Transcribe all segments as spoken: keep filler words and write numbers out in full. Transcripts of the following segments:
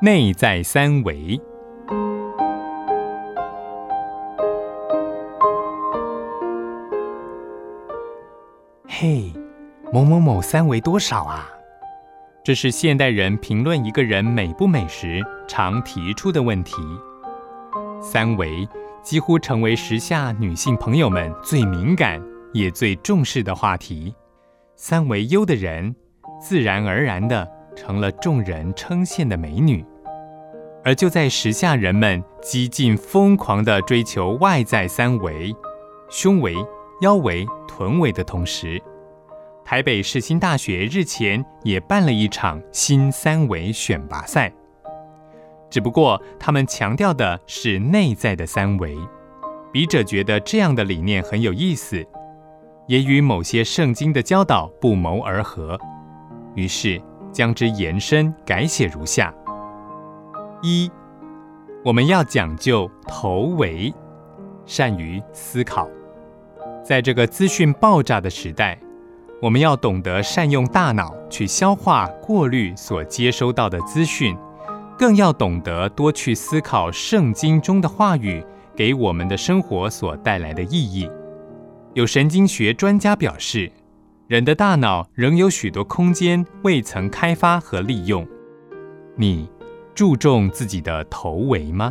内在三维。嘿，某某某三维多少啊？这是现代人评论一个人美不美时常提出的问题。三维几乎成为时下女性朋友们最敏感也最重视的话题。三维优的人，自然而然地成了众人称羡的美女。而就在时下人们激进疯狂地追求外在三维，胸围、腰围、臀围的同时，台北世新大学日前也办了一场新三维选拔赛。只不过他们强调的是内在的三维，笔者觉得这样的理念很有意思，也与某些圣经的教导不谋而合，于是将之延伸改写如下：一，我们要讲究头维，善于思考。在这个资讯爆炸的时代，我们要懂得善用大脑去消化、过滤所接收到的资讯，更要懂得多去思考圣经中的话语给我们的生活所带来的意义。有神经学专家表示，人的大脑仍有许多空间未曾开发和利用。你注重自己的头维吗？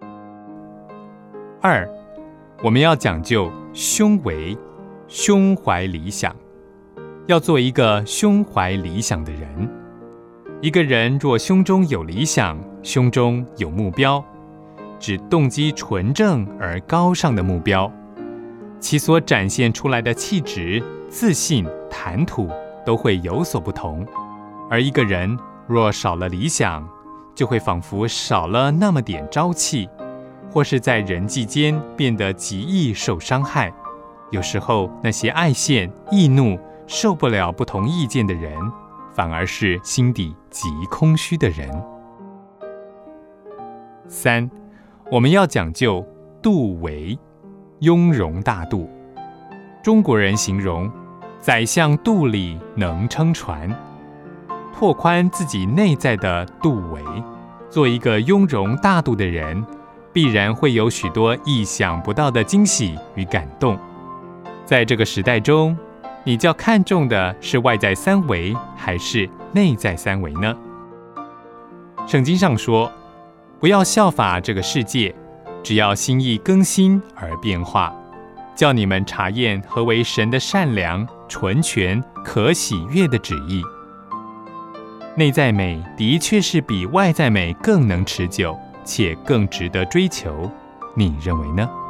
二，我们要讲究胸维，胸怀理想。要做一个胸怀理想的人。一个人若胸中有理想，胸中有目标，指动机纯正而高尚的目标，其所展现出来的气质、自信、谈吐都会有所不同。而一个人若少了理想，就会仿佛少了那么点朝气，或是在人际间变得极易受伤害。有时候那些爱现、易怒、受不了不同意见的人，反而是心底极空虚的人。三，我们要讲究度维，雍容大度。中国人形容宰相肚里能撑船，拓宽自己内在的度维，做一个雍容大度的人，必然会有许多意想不到的惊喜与感动。在这个时代中，你较看重的是外在三维还是内在三维呢？圣经上说，不要效法这个世界，只要心意更新而变化，叫你们查验何为神的善良、纯全、可喜悦的旨意。内在美的确是比外在美更能持久，且更值得追求，你认为呢？